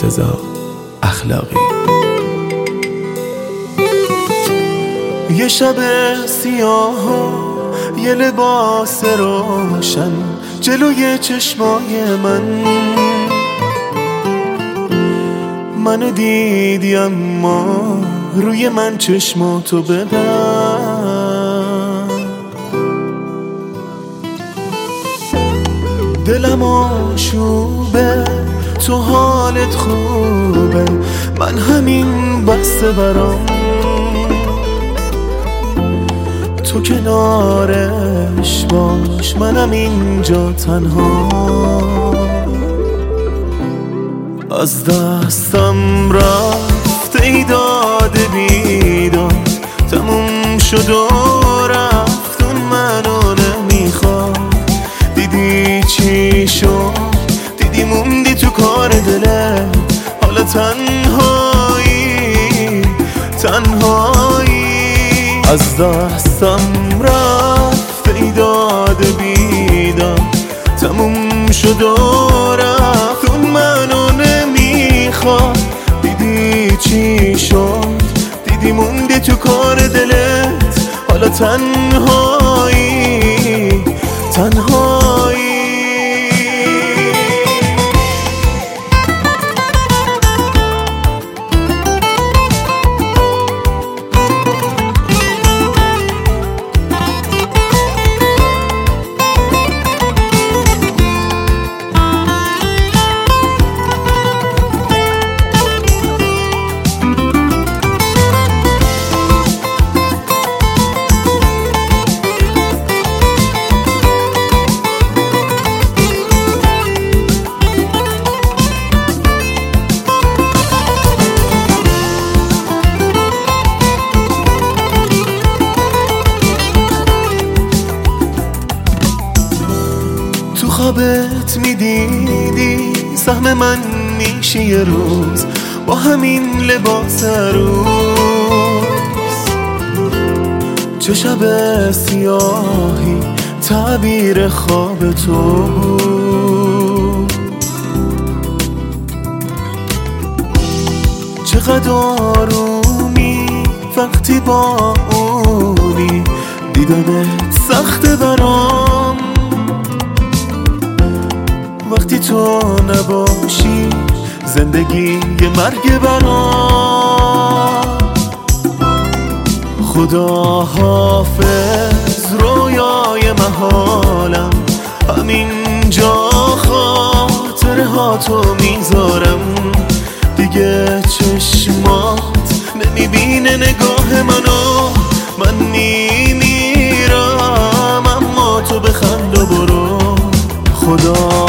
مرتضی اخلاقی. یه شب سیاه و یه لباس روشن جلوی چشمای منو دیدی، اما روی من چشماتو ببند. دلم آشوبه، تو حالت خوبه، من همین بسته برام. تو کنارش باش، منم اینجا تنها. از دستم رفت ای داد بیداد، تموم شد و رفت، اون منو نمیخواد. دیدی چی شد؟ دیدی موندی تو کار دلت، حالا تنهایی. از دستم رفت ای داد بیداد، تموم شد و رفت، اون منو نمیخواد. دیدی چی شد؟ دیدی موندی تو کار دلت، حالا تنهایی. تو خوابت میدیدی سهم من میشی یه روز، با همین لباس روز. چه شب سیاهی تعبیر خواب تو بود. چقدر آرومی وقتی با اونی، دیدنت سخته برام. وقتی تو نباشی زندگی یه مرگ برام. خدا حافظ رویای محالم، همینجا خاطره ها تو میذارم. دیگه چشمات نمیبینه نگاه منو، من میمیرم اما تو بخند و برو. خدا